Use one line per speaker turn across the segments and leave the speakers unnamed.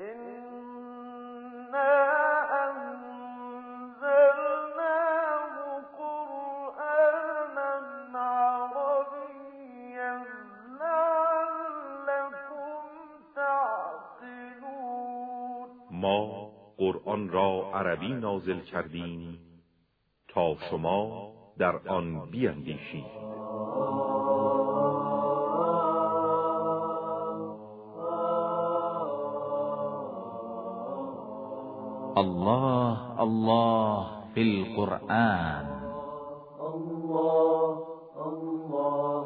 ما قرآن را عربی نازل کردیم تا شما در آن بیندیشید.
الله الله فی القرآن.
الله الله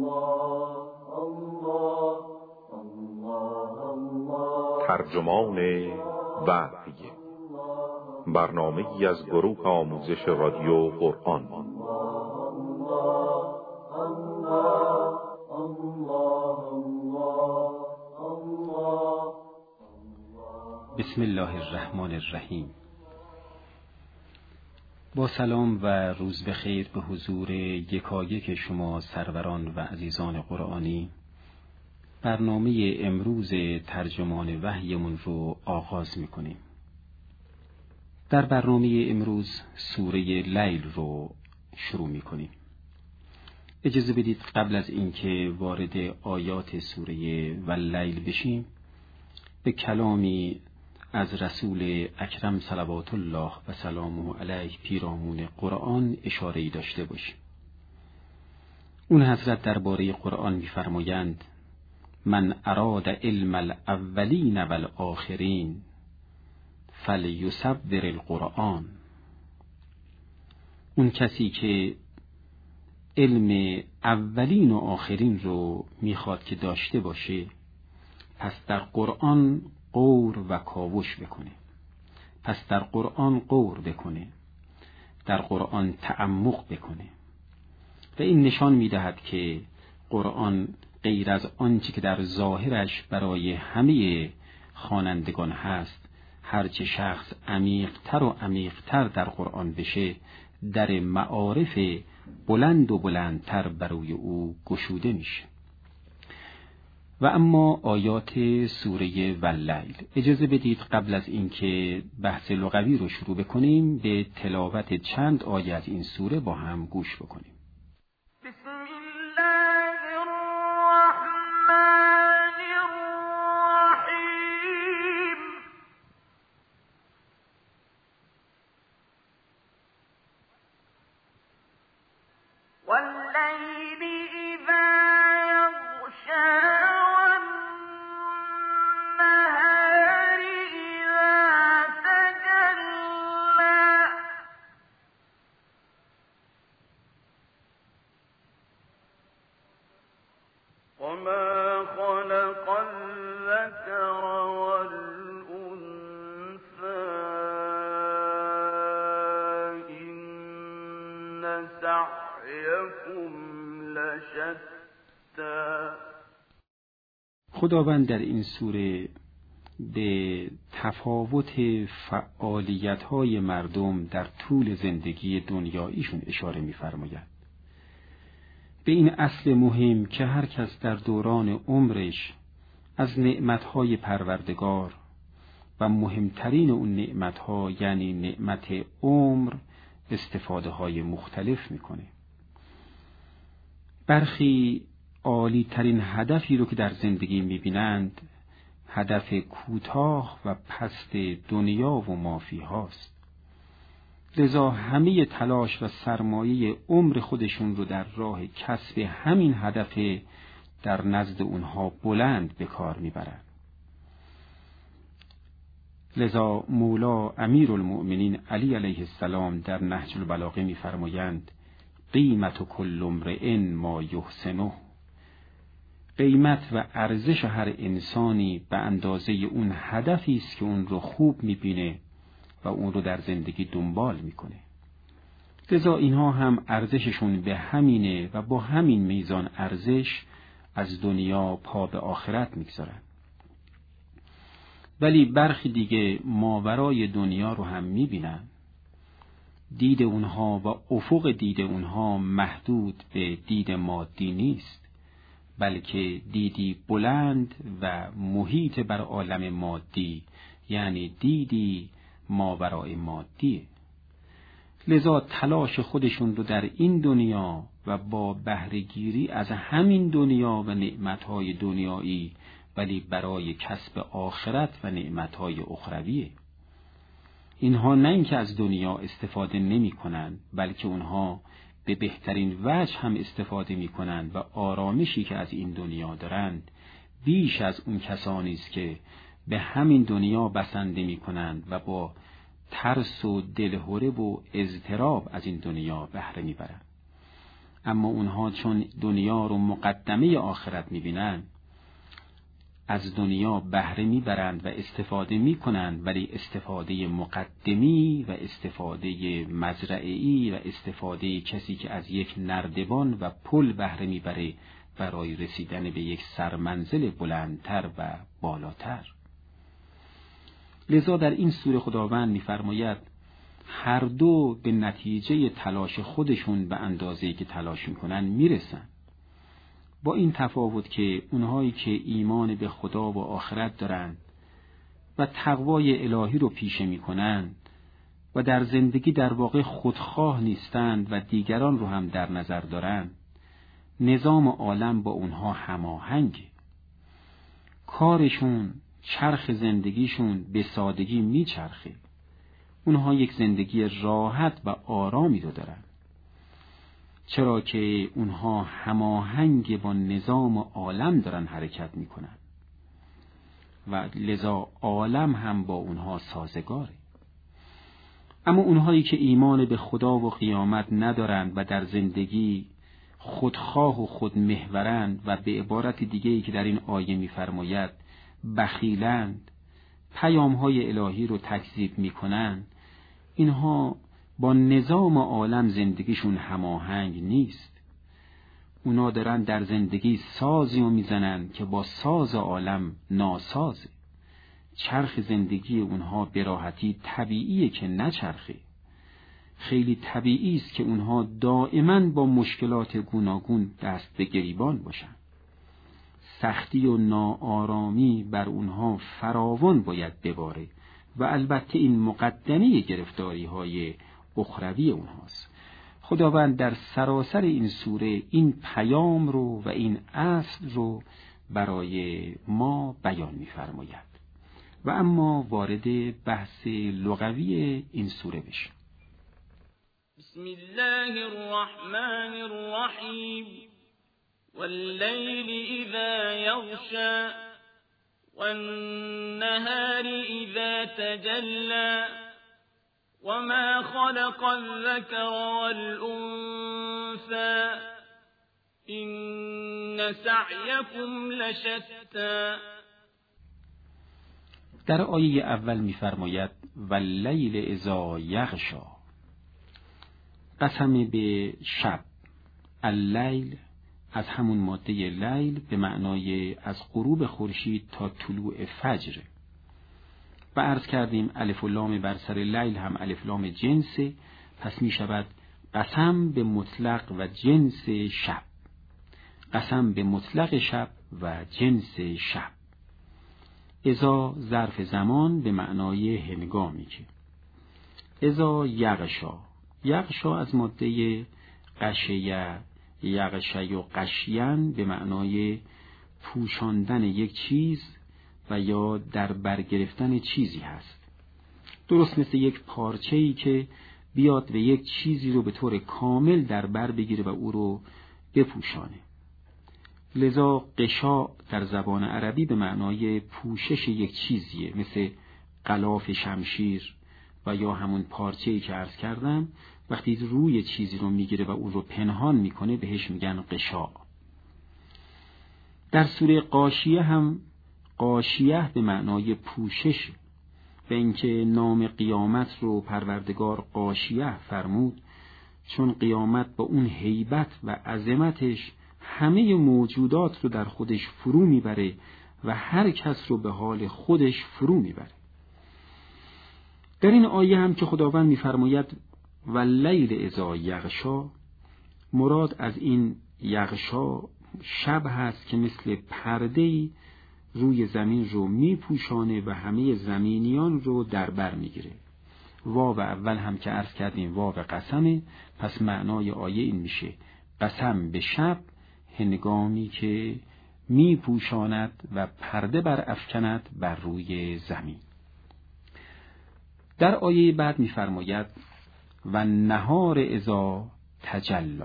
الله الله.
ترجمان وحی، برنامه‌ای از گروه آموزش رادیو قرآن.
بسم الله الرحمن الرحیم. با سلام و روز بخیر به حضور یکایک شما سروران و عزیزان قرآنی، برنامه امروز ترجمان وحیمون رو آغاز میکنیم. در برنامه امروز سوره لیل رو شروع میکنیم. اجازه بدید قبل از اینکه وارد آیات سوره واللیل بشیم به کلامی از رسول اکرم صلوات الله و سلامه علیه پیرامون قرآن اشاره‌ای داشته باشیم. اون حضرت درباره قرآن می‌فرمایند: من اراد علم الاولین والآخرین فلیصور القرآن. اون کسی که علم اولین و آخرین رو میخواد که داشته باشه، پس در قرآن غور و کاوش بکنه، پس در قرآن غور بکنه، در قرآن تعمق بکنه. و این نشان میدهد که قرآن غیر از آنچه که در ظاهرش برای همه خوانندگان هست، هرچه شخص عمیق‌تر و عمیق‌تر در قرآن بشه، در معارف بلند و بلندتر برای او گشوده میشه. و اما آیات سوره واللیل، اجازه بدید قبل از اینکه بحث لغوی رو شروع بکنیم به تلاوت چند آیه از این سوره با هم گوش بکنیم. خداوند در این سوره به تفاوت فعالیت‌های مردم در طول زندگی دنیاییشون اشاره می‌فرماید. به این اصل مهم که هر کس در دوران عمرش از نعمت‌های پروردگار و مهمترین اون نعمت‌ها یعنی نعمت عمر استفاده‌های مختلف می‌کنه. برخی عالی ترین هدفی رو که در زندگی می‌بینند هدف کوتاه و پست دنیا و مافی هاست. لذا همه تلاش و سرمایه عمر خودشون رو در راه کسب همین هدف در نزد اونها بلند به کار میبرند. لذا مولا امیرالمؤمنین علی علیه السلام در نهج البلاغه میفرمایند: قیمت کل امرئ ما یحسنه. قیمت و ارزش هر انسانی به اندازه اون هدفی است که اون رو خوب میبینه و اون رو در زندگی دنبال میکنه. لذا اینها هم ارزششون به همینه و با همین میزان ارزش از دنیا پا به آخرت میگذارن. ولی برخی دیگه ماورای دنیا رو هم میبینن. دید اونها و افق دید اونها محدود به دید مادی نیست، بلکه دیدی بلند و محیط بر عالم مادی، یعنی دیدی ماورای مادیه. لذا تلاش خودشون رو در این دنیا و با بهره‌گیری از همین دنیا و نعمتهای دنیایی، ولی برای کسب آخرت و نعمتهای اخرویه. اینها نه اینکه از دنیا استفاده نمی کنند، بلکه اونها به بهترین وجه هم استفاده می کنند و آرامشی که از این دنیا دارند بیش از اون کسانی است که به همین دنیا بسنده می کنند و با ترس و دلهره و اضطراب از این دنیا بهره می برند. اما اونها چون دنیا رو مقدمه آخرت می بینند، از دنیا بهره می برند و استفاده می کنند، ولی استفاده مقدمی و استفاده مزرعه‌ای و استفاده کسی که از یک نردبان و پل بهره می بره برای رسیدن به یک سرمنزل بلندتر و بالاتر. لذا در این سوره خداوند می‌فرماید هر دو به نتیجه تلاش خودشون به اندازه‌ای که تلاش می‌کنن میرسن، با این تفاوت که اونهایی که ایمان به خدا و آخرت دارن و تقوای الهی رو پیشه می‌کنن و در زندگی در واقع خودخواه نیستند و دیگران رو هم در نظر دارن، نظام عالم با اونها هماهنگه. کارشون، چرخ زندگیشون به سادگی میچرخه. اونها یک زندگی راحت و آرامی رو دارن، چرا که اونها هماهنگ با نظام عالم دارن حرکت میکنن و لذا عالم هم با اونها سازگاره. اما اونهایی که ایمان به خدا و قیامت ندارند و در زندگی خودخواه و خودمحورند و به عبارت دیگه‌ای که در این آیه می‌فرماید بخیلند، پیام‌های الهی رو تکذیب می‌کنند، اینها با نظام عالم زندگیشون هماهنگ نیست. اونا دارن در زندگی سازی رو میزنن که با ساز عالم ناسازه. چرخ زندگی اونها به راحتی طبیعیه که نچرخه. خیلی طبیعی است که اونها دائما با مشکلات گوناگون دست به گریبان باشن. سختی و ناآرامی بر اونها فراوان باید بباره و البته این مقدمه گرفتاری های اخروی اونهاست. خداوند در سراسر این سوره این پیام رو و این اصل رو برای ما بیان می‌فرماید. و اما وارد بحث لغوی این سوره بشیم.
بسم الله الرحمن الرحیم واللیل اذا یغشی والنهار اذا تجلی وما خلق الذکر والانثى ان سعیکم لشتی.
در آیه اول می‌فرماید واللیل اذا یغشی، قسم به شب. اللیل از همون ماده لیل به معنای از غروب خورشید تا طلوع فجر. و عرض کردیم الف و لام بر سر لیل هم الف لام جنسه، پس می شود قسم به مطلق و جنس شب. قسم به مطلق شب و جنس شب. اذا ظرف زمان به معنای هنگامی که. اذا یغشا، یغشا از ماده غشیه، یغشی و غشیان به معنای پوشاندن یک چیز و یا در بر گرفتن چیزی هست. درست مثل یک پارچه‌ای که بیاد و یک چیزی رو به طور کامل در بر بگیره و او رو بپوشانه. لذا غشا در زبان عربی به معنای پوشش یک چیزیه، مثل غلاف شمشیر و یا همون پارچه‌ای که عرض کردم، وقتی روی چیزی رو میگیره و اون رو پنهان میکنه بهش میگن غشا. در سوره غاشیه هم غاشیه به معنای پوشش، به اینکه نام قیامت رو پروردگار غاشیه فرمود، چون قیامت با اون هیبت و عظمتش همه موجودات رو در خودش فرو میبره و هر کس رو به حال خودش فرو میبره. در این آیه هم که خداوند میفرماید واللیل اذا یغشا، مراد از این یغشا شب هست که مثل پرده‌ای روی زمین رو میپوشانه و همه زمینیان رو در بر میگیره. واو اول هم که عرض کردیم واو قسمه، پس معنای آیه این میشه قسم به شب هنگامی که میپوشاند و پرده بر افکند بر روی زمین. در آیه بعد میفرماید و نهار اذا تجلی.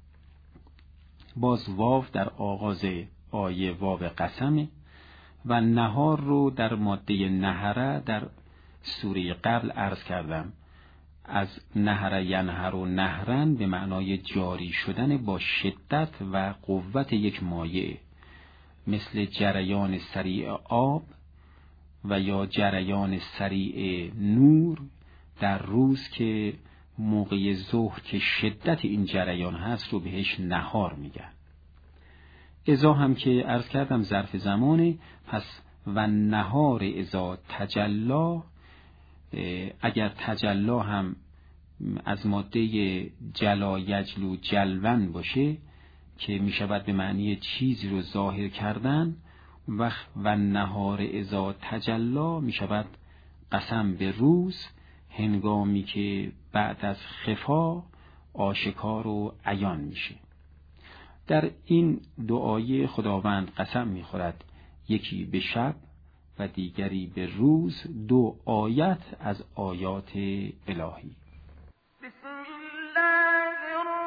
باز واو در آغاز آیه واو قسمه و نهار رو در ماده نهره در سوره قبل عرض کردم. از نهر ینهر و نهرن به معنای جاری شدن با شدت و قوت یک مایع، مثل جریان سریع آب و یا جریان سریع نور در روز که موقع ظهر که شدت این جریان هست رو بهش نهار میگن. ازا هم که عرض کردم ظرف زمانه، پس و نهار ازا تجلا، اگر تجلا هم از ماده جلا یجلو جلون باشه که می شود به معنی چیزی رو ظاهر کردن، و نهار ازا تجلا می شود قسم به روز هنگامی که بعد از خفا آشکار و عیان میشه. در این دو آیه خداوند قسم میخورد، یکی به شب و دیگری به روز، دو آیت از آیات الهی.
بسم الله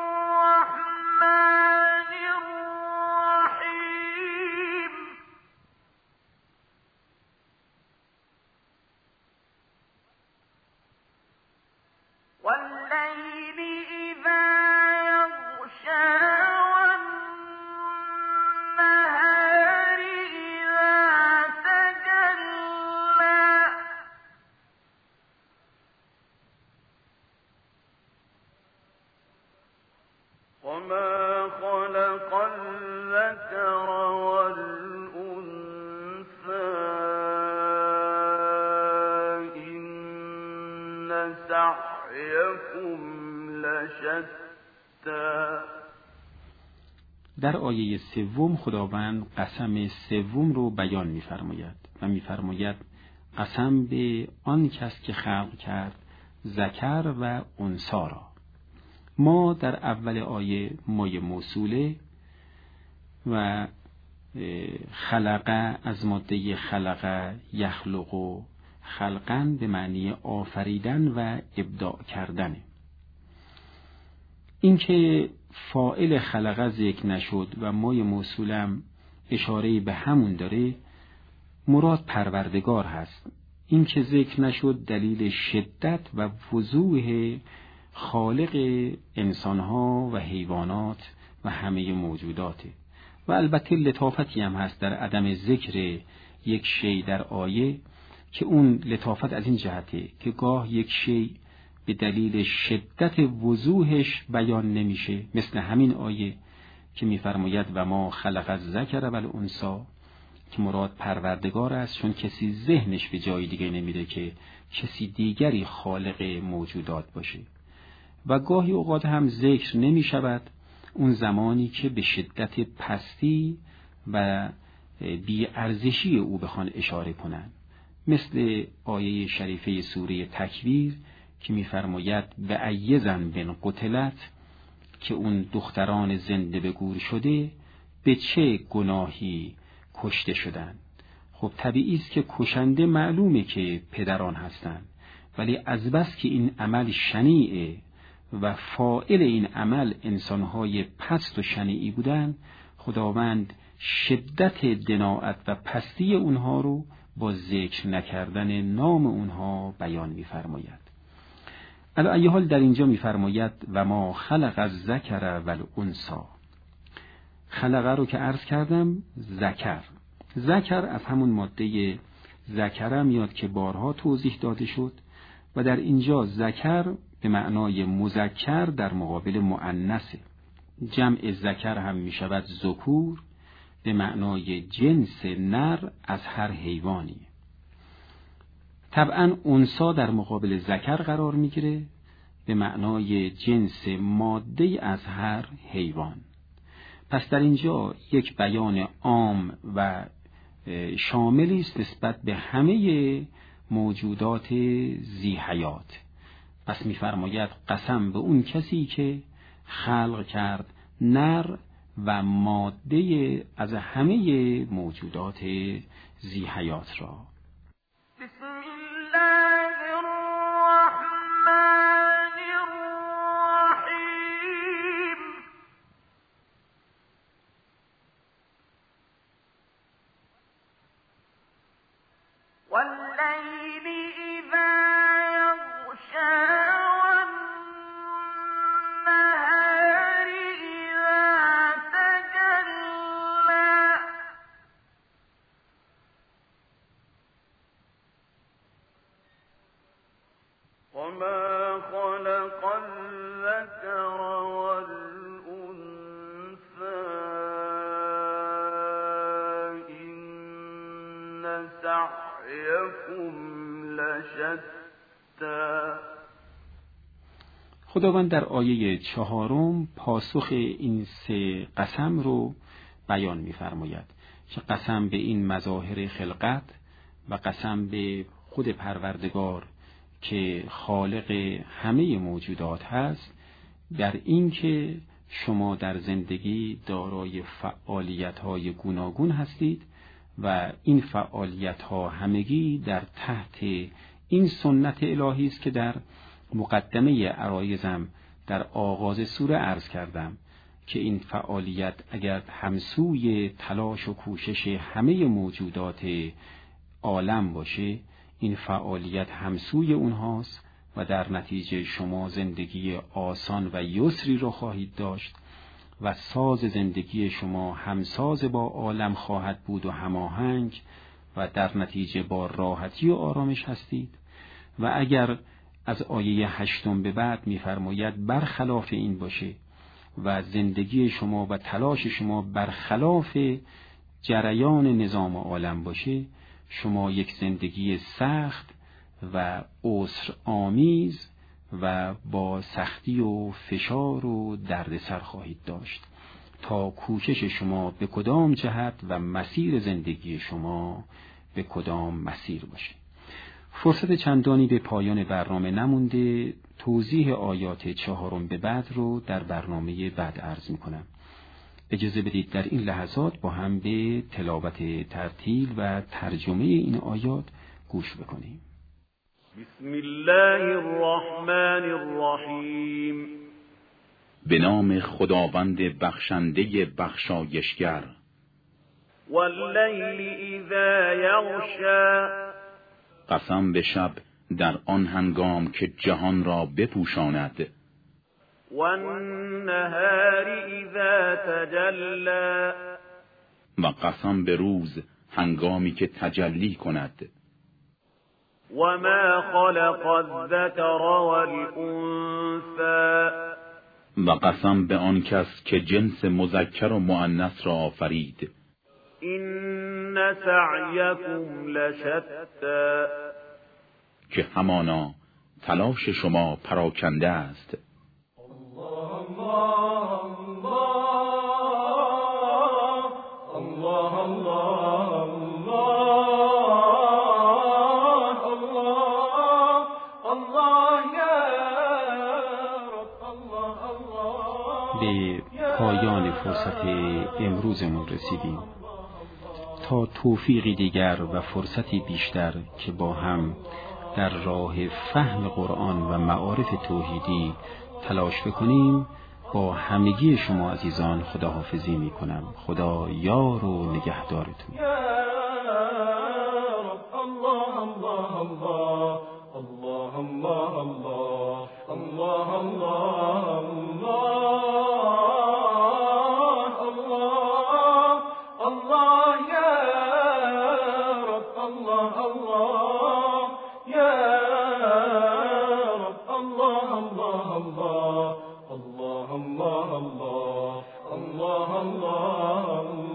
الرحمن الرحیم. واللیل اذا یغشی والنهار اذا تجلی وما خلق الذكر والأنثى إن سعيكم لشتى.
در آیه سوم خداوند قسم سوم رو بیان می‌فرماید و می‌فرماید قسم به آن کس که خلق کرد ذکر و انثی را. ما در اول آیه مایه موصوله و خلقه از ماده خلقه یخلق و خلقن به معنی آفریدن و ابداع کردن. اینکه فاعل خلقه ذکر نشد و مایه موصولم اشاره به همون داره، مراد پروردگار هست. اینکه ذکر نشد دلیل شدت و وضوح خالق انسانها و حیوانات و همه موجوداته. و البته لطافتی هم هست در عدم ذکر یک شی در آیه، که اون لطافت از این جهته که گاه یک شی به دلیل شدت وضوحش بیان نمیشه، مثل همین آیه که میفرماید و ما خلق الذکر و الانثی، که مراد پروردگار است، چون کسی ذهنش به جای دیگه نمیره که کسی دیگری خالق موجودات باشه. و گاهی اوقات هم ذکر نمی شود اون زمانی که به شدت پستی و بی ارزشی او بخوان اشاره کنند، مثل آیه شریفه سوره تکویر که می‌فرماید به ای ذنب قتلت، که اون دختران زنده به گور شده به چه گناهی کشته شدند. خب طبیعی است که کشنده معلومه که پدران هستند، ولی از بس که این عمل شنیعه و فاعل این عمل انسانهای پست و شنیعی بودند، خداوند شدت دناعت و پستی اونها رو با ذکر نکردن نام اونها بیان می‌فرماید. علی ای حال در اینجا می‌فرماید و ما خلق الذکر و الانثی. خلقه رو که عرض کردم ذکر از همون ماده ذکر میاد که بارها توضیح داده شد و در اینجا ذکر به معنای مذکر در مقابل مؤنثه. جمع ذکر هم می شود ذکور به معنای جنس نر از هر حیوانی. طبعا انثی در مقابل ذکر قرار می گیره به معنای جنس ماده از هر حیوان. پس در اینجا یک بیان عام و شاملی است نسبت به همه موجودات ذی حیات. پس می‌فرماید قسم به اون کسی که خلق کرد نر و ماده از همه موجودات ذی حیات را.
بسم الله الرحمن الرحیم. واللیل اذا یغشی والنهار اذا تجلی وما خلق الذكر والأنثى إن سعيكم لشتى.
خداوند در آیه 4 پاسخ این 3 قسم رو بیان می‌فرماید که قسم به این مظاهر خلقت و قسم به خود پروردگار که خالق همه موجودات هست، در این که شما در زندگی دارای فعالیت‌های گوناگون هستید و این فعالیت‌ها همگی در تحت این سنت الهی است که در مقدمه عرایزم در آغاز سوره عرض کردم که این فعالیت اگر همسوی تلاش و کوشش همه موجودات عالم باشه، این فعالیت همسوی اونهاست و در نتیجه شما زندگی آسان و یسری رو خواهید داشت و ساز زندگی شما همساز با عالم خواهد بود و هماهنگ و در نتیجه با راحتی و آرامش هستید. و اگر از آیه 8 به بعد می‌فرماید برخلاف این باشه و زندگی شما و تلاش شما برخلاف جریان نظام عالم باشه، شما یک زندگی سخت و عسر آمیز و با سختی و فشار و دردسر خواهید داشت تا کوشش شما به کدام جهت و مسیر زندگی شما به کدام مسیر باشه. فرصت چندانی به پایان برنامه نمونده. توضیح آیات 4 به بعد رو در برنامه بعد عرض میکنم. اجازه بدید در این لحظات با هم به تلاوت ترتیل و ترجمه این آیات گوش بکنیم.
بسم الله الرحمن الرحیم.
به نام خداوند بخشنده بخشایشگر.
واللیل اذا یغشی.
قسم به شب در آن هنگام که جهان را بپوشاند.
والنهار اذا تجلی.
و قسم به روز هنگامی که تجلی کند.
وما خلق الذکر والانثى.
و قسم به آن کس که جنس مذکر و مؤنث را آفرید.
این سعیکم لشتی.
که همانا تلاش شما پراکنده است.
به پایان فرصت امروزمون رسیدیم. تا توفیقی دیگر و فرصتی بیشتر که با هم در راه فهم قرآن و معارف توحیدی تلاش بکنیم، با همگی شما عزیزان خداحافظی می کنم. خدا یار و نگهدارتون.
الله